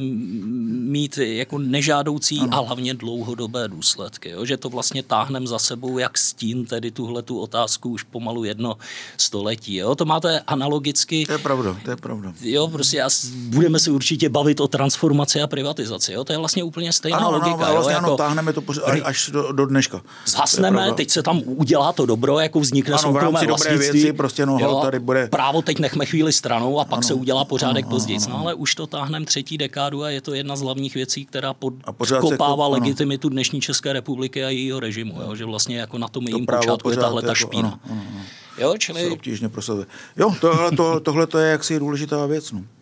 mít jako nežádoucí ano. a hlavně dlouhodobé důsledky. Jo? Že to vlastně táhneme za sebou jak stín, tedy tuhle tu otázku už pomalu jedno století. Jo? To máte analogicky. To je pravda, to je pravda. Jo, prostě budeme se určitě bavit o transformaci a privatizaci. Jo? To je vlastně úplně stejná ano, logika. Ano, vlastně jo? ano, jako, táhneme to pořád, až do, do dneška. Zhasneme, teď se tam udělá to dobro, jako vznikne ano, soukromé vlastnictví. Věci, prostě no, jo, tady bude... Právo teď nechme chvíli stranou a pak ano, se udělá pořádek ano, později. ano, ano. No ale už to táhneme třetí dekádu a je to jedna z hlavních věcí, která podkopává jako, legitimitu dnešní České republiky a jejího režimu. Jo? Že vlastně jako na tom jejím počátku je tahle ta špína. Ano, ano, ano. Jo, čili... Se obtížně prosazuje. Jo, tohle, to, tohle to je jaksi důležitá věc. No.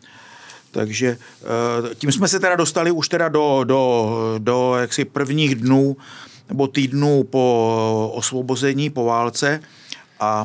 Takže tím jsme se teda dostali už teda do, do, do jaksi prvních dnů nebo týdnů po osvobození, po válce a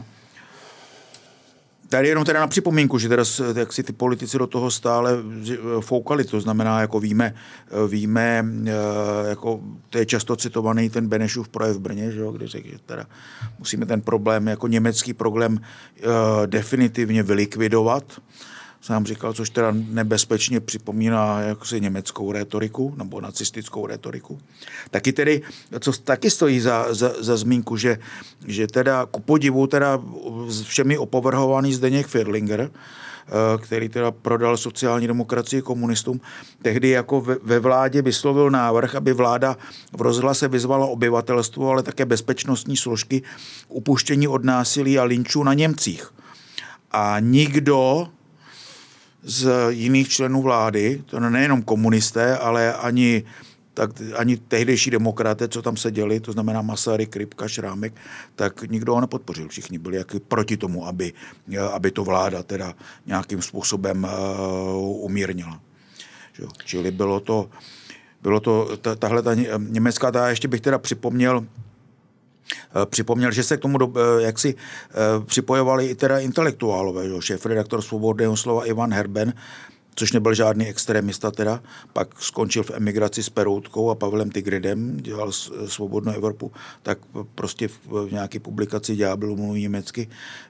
tady jenom teda na připomínku, že teda jak si ty politici do toho stále foukali, to znamená, jako víme, víme, jako to je často citovaný ten Benešův projev v Brně, že jo, kde řekl, že teda musíme ten problém, jako německý problém definitivně vylikvidovat. Jsem říkal, což teda nebezpečně připomíná jako si německou rétoriku nebo nacistickou rétoriku. Taky tedy, co taky stojí za, za, za zmínku, že, že teda ku podivu teda všemi opovrhovaný Zdeněk Fierlinger, který teda prodal sociální demokracii komunistům, tehdy jako ve, ve vládě vyslovil návrh, aby vláda v rozhlase vyzvala obyvatelstvo, ale také bezpečnostní složky k upuštění od násilí a lynčů na Němcích. A nikdo z jiných členů vlády, to nejenom komunisté, ale ani, tak, ani tehdejší demokraté, co tam seděli, to znamená Masaryk, Rybka, Šrámek, tak nikdo ho nepodpořil. Všichni byli jak proti tomu, aby, aby to vláda teda nějakým způsobem uh, umírnila. Že? Čili bylo to, bylo to ta, tahle ta německá, ta ještě bych teda připomněl, Připomněl, že se k tomu jak si připojovali i teda intelektuálové, že? Šéfredaktor Svobodného slova Ivan Herben, což nebyl žádný extremista teda, pak skončil v emigraci s Peroutkou a Pavlem Tigridem, dělal Svobodnou Evropu, tak prostě v nějaké publikaci Ďábel mluví německy,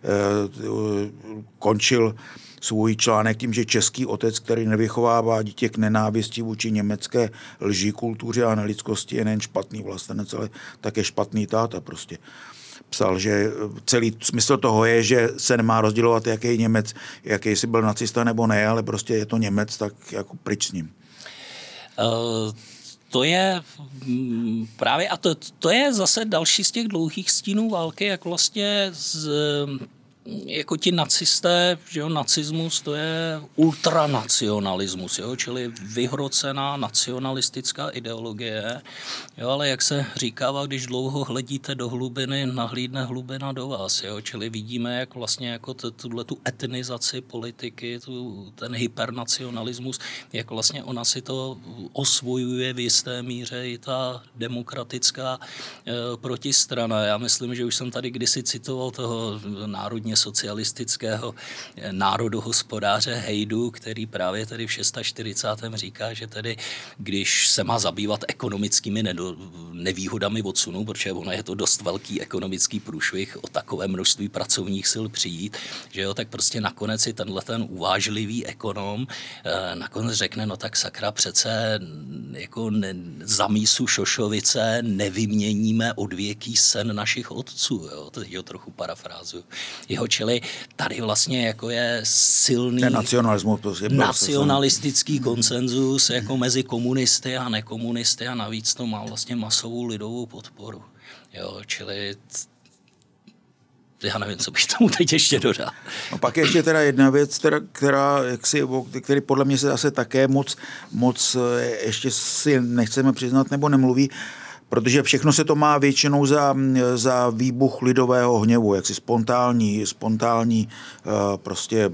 končil svůj článek tím, že český otec, který nevychovává dítě k nenávisti vůči německé lži, kultuře a nelidskosti, je nejen špatný vlastenec, ale také špatný táta prostě. Psal, že celý smysl toho je, že se nemá rozdělovat, jaký je Němec, jaký jsi byl nacista nebo ne, ale prostě je to Němec, tak jako pryč s ním. Uh... to je právě, a to, to je zase další z těch dlouhých stínů války, jak vlastně z, jako ti nacisté, že jo, nacismus to je ultranacionalismus, jo, čili vyhrocená nacionalistická ideologie, jo, ale jak se říkává, když dlouho hledíte do hlubiny, nahlídne hlubina do vás, jo, čili vidíme, jak vlastně jako tuhle tu etnizaci politiky, tu, ten hypernacionalismus, jak vlastně ona si to osvojuje v jisté míře i ta demokratická e, protistrana. Já myslím, že už jsem tady kdysi citoval toho národně socialistického národohospodáře Hejdu, který právě tady v čtyřicátém šestém říká, že tedy, když se má zabývat ekonomickými nedo, nevýhodami odsunu, protože ono je to dost velký ekonomický průšvih o takové množství pracovních sil přijít, že jo, tak prostě nakonec si tenhle ten uvážlivý ekonom eh, nakonec řekne, no tak sakra přece jako ne, za mísu Šošovice nevyměníme odvěký sen našich otců, jo, to jo trochu parafrázuju. Jeho čili tady vlastně jako je silný nacionalismus, nacionalistický konsenzus jako mezi komunisty a nekomunisty a navíc to má vlastně masovou lidovou podporu. Jo, čili já nevím, co bych tomu teď ještě dodal. No pak ještě teda jedna věc, teda, která, jaksi, který podle mě se zase také moc, moc ještě si nechceme přiznat nebo nemluví, protože všechno se to má většinou za, za výbuch lidového hněvu, jaksi spontánní, spontánní prostě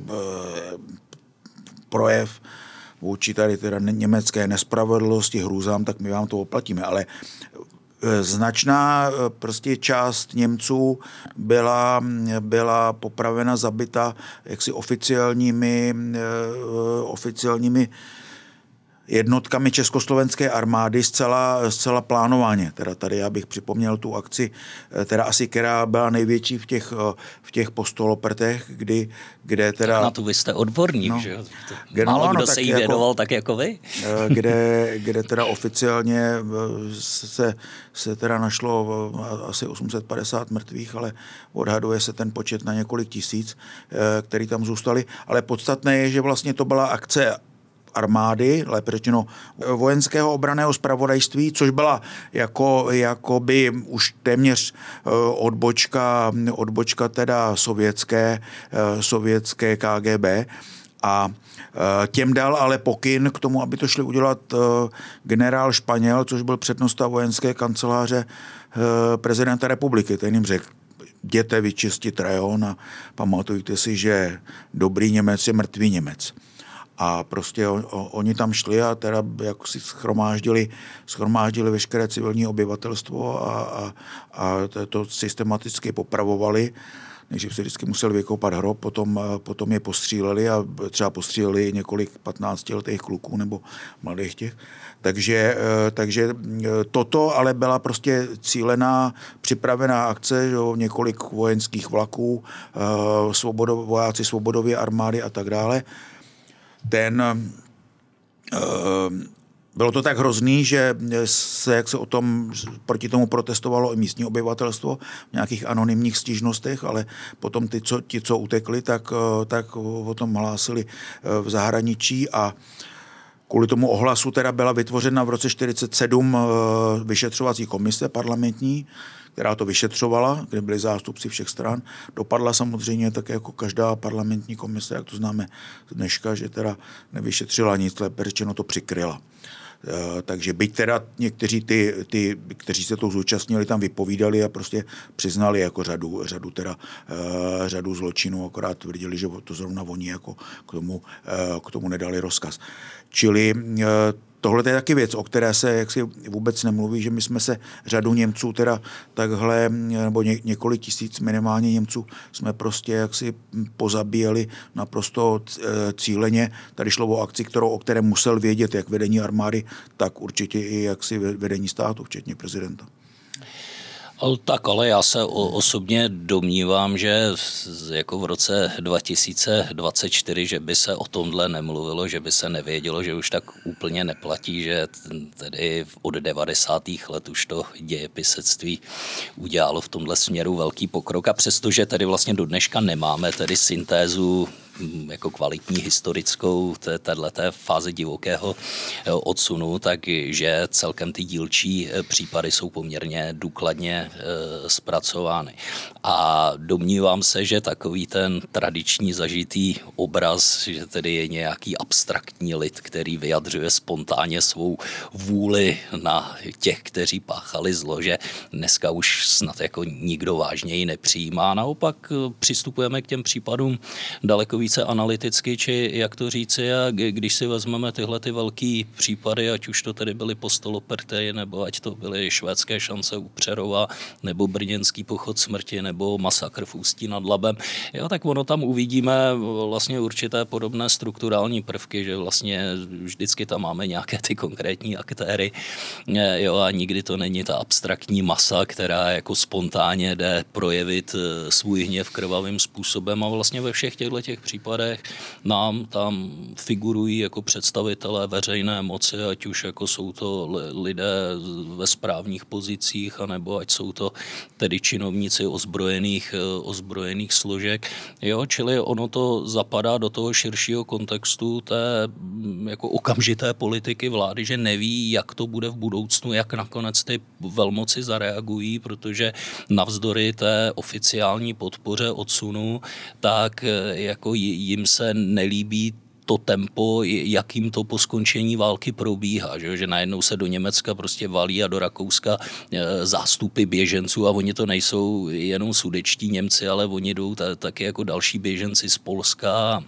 projev vůči tady teda německé nespravedlnosti, hrůzám, tak my vám to oplatíme, ale značná prostě část Němců byla, byla popravena, zabita jaksi oficiálními, oficiálními jednotkami československé armády zcela, zcela plánovaně. Teda tady já bych připomněl tu akci, teda asi, která byla největší v těch, v těch postolopertech, kdy, kde teda... Tak na tu vy jste odborník, no, že jo? Málo no, kdo no, se jí věnoval jako, tak jako vy. Kde, kde teda oficiálně se, se teda našlo asi osm set padesát mrtvých, ale odhaduje se ten počet na několik tisíc, který tam zůstali. Ale podstatné je, že vlastně to byla akce armády, lépe řečeno vojenského obranného zpravodajství, což byla jako, jakoby už téměř odbočka, odbočka teda sovětské, sovětské K G B. A těm dal ale pokyn k tomu, aby to šli udělat generál Španěl, což byl přednosta vojenské kanceláře prezidenta republiky. Ten jim řekl, jděte vyčistit rajon a pamatujte si, že dobrý Němec je mrtvý Němec. A prostě on, oni tam šli a teda jako si schromáždili, schromáždili veškeré civilní obyvatelstvo a, a, a to systematicky popravovali. Nejdřív se vždycky museli vykopat hrob, potom, potom je postříleli a třeba postříleli několik patnáctiletých kluků nebo mladých těch. Takže, takže toto ale byla prostě cílená, připravená akce, že jo, několik vojenských vlaků, svobodo, vojáci svobodově armády a tak dále. Ten, bylo to tak hrozný, že se, jak se o tom, proti tomu protestovalo i místní obyvatelstvo v nějakých anonymních stížnostech, ale potom ty, co, ti, co utekli, tak, tak o tom hlásili v zahraničí a kvůli tomu ohlasu teda byla vytvořena v roce čtyřicet sedm vyšetřovací komise parlamentní, která to vyšetřovala, kde byli zástupci všech stran. Dopadla samozřejmě tak jako každá parlamentní komise, jak to známe dneška, že teda nevyšetřila nic, lépe řečeno to přikryla. E, takže byť teda někteří ty, ty, kteří se to zúčastnili, tam vypovídali a prostě přiznali jako řadu, řadu, teda, e, řadu zločinů, akorát tvrdili, že to zrovna oni jako k tomu, e, k tomu nedali rozkaz. Čili e, tohle je taky věc, o které se jaksi vůbec nemluví, že my jsme se řadu Němců teda takhle, nebo ně, několik tisíc minimálně Němců jsme prostě jaksi pozabíjeli naprosto cíleně. Tady šlo o akci, kterou, o které musel vědět jak vedení armády, tak určitě i jaksi vedení státu, včetně prezidenta. Tak ale já se osobně domnívám, že jako v roce dva tisíce dvacet čtyři, že by se o tomhle nemluvilo, že by se nevědělo, že už tak úplně neplatí, že tedy od devadesátých let už to dějepisectví udělalo v tomhle směru velký pokrok a přestože tedy vlastně do dneška nemáme tedy syntézu jako kvalitní historickou téhleté fáze divokého odsunu, takže celkem ty dílčí případy jsou poměrně důkladně zpracovány. A domnívám se, že takový ten tradiční zažitý obraz, že tedy je nějaký abstraktní lid, který vyjadřuje spontánně svou vůli na těch, kteří páchali zlo, že dneska už snad jako nikdo vážněji nepřijímá. Naopak přistupujeme k těm případům daleko více analyticky, či jak to říci, a když si vezmeme tyhle ty velký případy, ať už to tedy byly Postoloprty, nebo ať to byly švédské šance u Přerova, nebo brněnský pochod smrti, nebo masakr v Ústí nad Labem, jo, tak ono tam uvidíme vlastně určité podobné strukturální prvky, že vlastně vždycky tam máme nějaké ty konkrétní aktéry, jo, a nikdy to není ta abstraktní masa, která jako spontánně jde projevit svůj hněv krvavým způsobem, a vlastně ve všech těchto těch případech nám tam figurují jako představitelé veřejné moci, ať už jako jsou to lidé ve správních pozicích, anebo ať jsou to tedy činovníci ozbrojených, ozbrojených složek. Jo, čili ono to zapadá do toho širšího kontextu té jako okamžité politiky vlády, že neví, jak to bude v budoucnu, jak nakonec ty velmoci zareagují, protože navzdory té oficiální podpoře odsunu, tak jako jim se nelíbí to tempo, jakým to po skončení války probíhá, že, že najednou se do Německa prostě valí a do Rakouska zástupy běženců, a oni to nejsou jenom sudečtí Němci, ale oni jdou taky jako další běženci z Polska.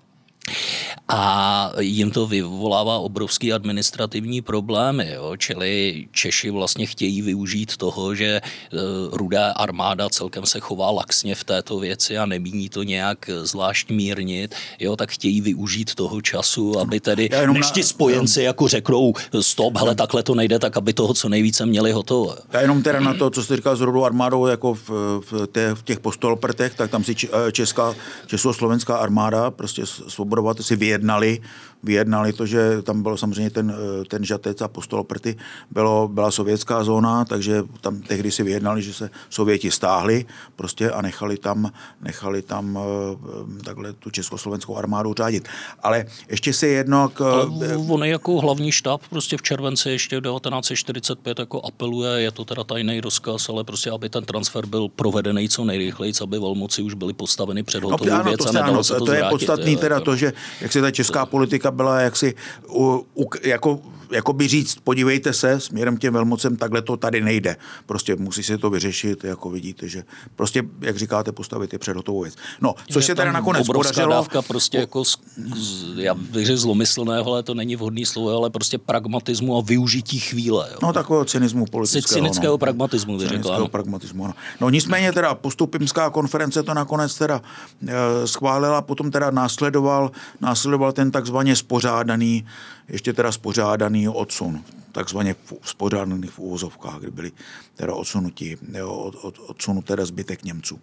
A jim to vyvolává obrovský administrativní problémy, jo? Čili Češi vlastně chtějí využít toho, že Rudá armáda celkem se chová laxně v této věci a nemíní to nějak zvlášť mírnit, jo? Tak chtějí využít toho času, aby tedy, než ti spojenci jako řeknou stop, hele, takhle to nejde, tak aby toho co nejvíce měli hotovo. Já jenom teda na to, co jsi říkal s Rudou armádou, jako v, v, té, v těch Postoloprtech, tak tam si česká, československá armáda, prostě svobodovat si vyjednali, vyjednali to, že tam bylo samozřejmě ten, ten Žatec a Postoloprty, bylo, byla sovětská zóna, takže tam tehdy si vyjednali, že se Sověti stáhli prostě a nechali tam, nechali tam takhle tu československou armádu řádit. Ale ještě se jedno... K... Ale on jako hlavní štáb prostě v červenci ještě devatenáct set čtyřicet pět jako apeluje, je to teda tajný rozkaz, ale prostě aby ten transfer byl provedený co nejrychleji, aby velmoci už byly postaveny před hotovou no, věc a nedalo se to To je zvrátit, podstatný je, teda jako... to, že jak se ta česká politika byla jaksi u, u, jako, jako by říct, podívejte se, směrem k těm velmocem, takhle to tady nejde. Prostě musí se to vyřešit, jako vidíte, že prostě, jak říkáte, postavit je před hotovou věc. No, což se teda nakonec podařilo. Dávka prostě jako, já bych řekl zlomyslného, ale to není vhodný slovo, ale prostě pragmatismu a využití chvíle. Jo. No, takového cynismu politického. Cynického no. pragmatismu, bych řekl. Cynického pragmatismu, no. No, nicméně teda postupimská konference to nakonec teda e, schválila, potom teda následoval, následoval ten takzvaně spořádaný, ještě teda spořádaný odsun, takzvaně spořádaný v úvozovkách, kdy byli teda odsunutí, od, od, odsunut teda zbytek Němců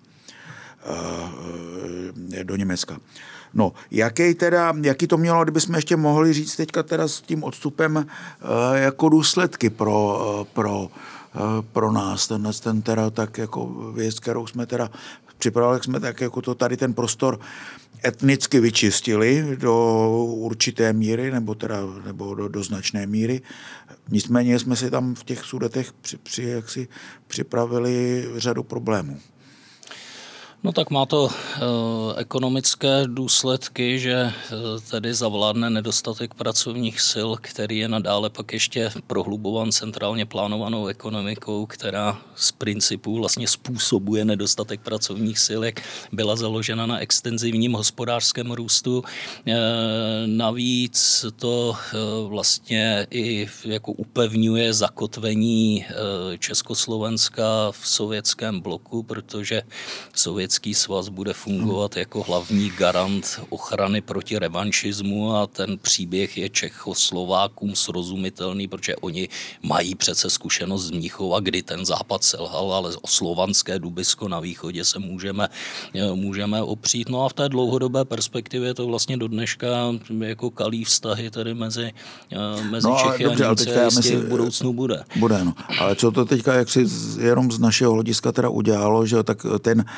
e, do Německa. No, jaký teda, jaký to mělo, kdybychom ještě mohli říct teďka teda s tím odstupem e, jako důsledky pro, pro, e, pro nás, ten, ten teda tak jako věc, kterou jsme teda připravili, jsme tak jako to tady ten prostor etnicky vyčistili do určité míry, nebo teda nebo do, do značné míry. Nicméně jsme si tam v těch Sudetech při, při, jaksi připravili řadu problémů. No tak má to e, ekonomické důsledky, že e, tedy zavládne nedostatek pracovních sil, který je nadále pak ještě prohlubovan centrálně plánovanou ekonomikou, která z principu vlastně způsobuje nedostatek pracovních sil, jak byla založena na extenzivním hospodářském růstu. E, navíc to e, vlastně i jako upevňuje zakotvení e, Československa v sovětském bloku, protože sovětský svaz bude fungovat jako hlavní garant ochrany proti revanšismu a ten příběh je Čechoslovákům srozumitelný, protože oni mají přece zkušenost z Mnichova, kdy ten západ selhal, ale o slovanské Dubisko na východě se můžeme, můžeme opřít. No a v té dlouhodobé perspektivě to vlastně do dneška jako kalí vztahy tedy mezi, mezi no, Čechy dobře, a Němci a jistě v budoucnu bude. Bude, no. Ale co to teďka, jak si jenom z našeho hlediska teda udělalo, že tak ten, to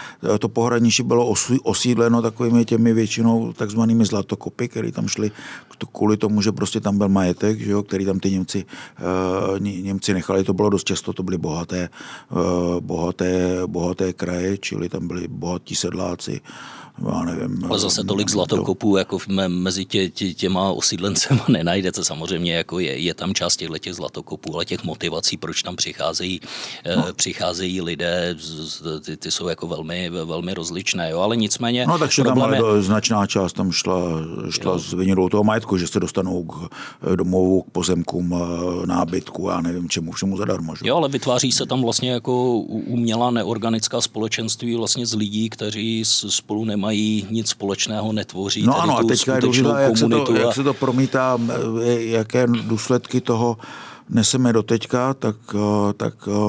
to pohraničí bylo osídleno takovými těmi většinou takzvanými zlatokopy, které tam šli kvůli tomu, že prostě tam byl majetek, že jo, který tam ty Němci, uh, Němci nechali. To bylo dost často, to byly bohaté, uh, bohaté, bohaté kraje, čili tam byli bohatí sedláci. Já nevím. Ale zase tolik zlatokopů to... jako mezi tě, tě, těma osídlencema nenajdete. Samozřejmě jako je, je tam část těch zlatokopů, ale těch motivací, proč tam přicházejí, no. přicházejí lidé, ty, ty jsou jako velmi, velmi rozličné. Jo? Ale nicméně... No takže tam je... značná část tam šla, šla z vinilou toho majetku, že se dostanou k domovu, k pozemkům, nábytku, já nevím čemu, všemu zadarmo. Že? Jo, ale vytváří se tam vlastně jako umělá neorganická společenství vlastně z lidí, kteří spolu nemají mají nic společného, netvoří no ano, a teďka je důležité, jak, se to, a... jak se to promítá, jaké důsledky toho neseme doteďka, tak, tak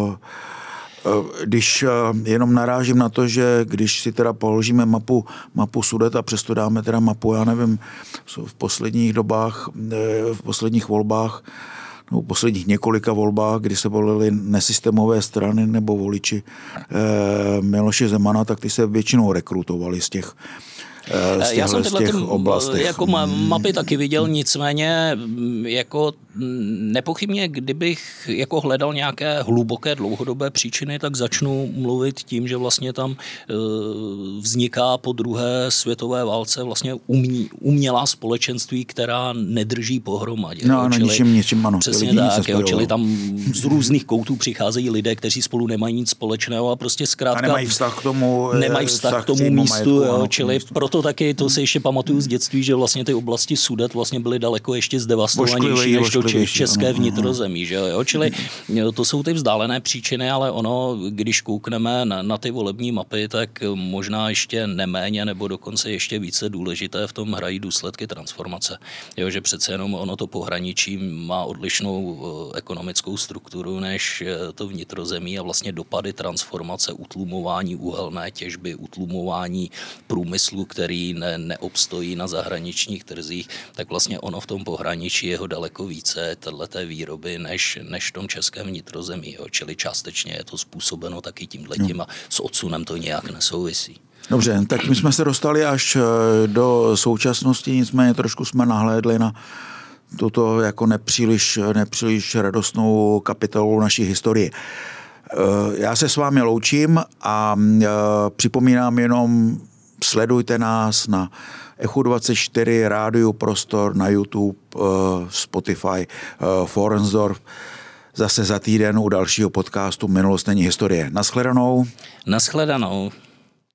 když jenom narážím na to, že když si teda položíme mapu, mapu Sudet a přesto dáme teda mapu, já nevím, v posledních dobách, v posledních volbách, no, v posledních několika volbách, kdy se volily nesystémové strany nebo voliči eh, Miloše Zemana, tak ty se většinou rekrutovali z těch Z Já jsem tyhle ty oblastech. Jako mapy taky viděl, nicméně jako nepochybně, kdybych jako hledal nějaké hluboké dlouhodobé příčiny, tak začnu mluvit tím, že vlastně tam vzniká po druhé světové válce vlastně umě, umělá společenství, která nedrží pohromadě. No, no, ničím, ničím, ano. Přesně tak, jo, čili tam z různých koutů přicházejí lidé, kteří spolu nemají nic společného a prostě zkrátka a nemají vztah k tomu, nemají vztah, vztah k tomu místu, majetku, jo, ano, čili místu. Proto taky, to se ještě pamatuju z dětství, že vlastně ty oblasti Sudet vlastně byly daleko ještě zdevastovanější než do české vnitrozemí, že jo, čili to jsou ty vzdálené příčiny, ale ono, když koukneme na, na ty volební mapy, tak možná ještě neméně nebo dokonce ještě více důležité v tom hrají důsledky transformace. Jo, že přece jenom ono to pohraničí má odlišnou ekonomickou strukturu než to vnitrozemí a vlastně dopady transformace, utlumování uhelné těžby, utlumování průmyslu, který ne, neobstojí na zahraničních trzích, tak vlastně ono v tom pohraničí jeho daleko více téhleté výroby než, než v tom českém vnitrozemí. Jo. Čili částečně je to způsobeno taky tímhletím a s odsunem to nějak nesouvisí. Dobře, tak my jsme se dostali až do současnosti, nicméně trošku jsme nahlédli na tuto jako nepříliš, nepříliš radostnou kapitolu naší historie. Já se s vámi loučím a připomínám jenom, sledujte nás na Echo dvacet čtyři, Rádio Prostor, na YouTube, Spotify, Forensdorf. Zase za týden u dalšího podcastu Minulost není historie. Naschledanou. Naschledanou.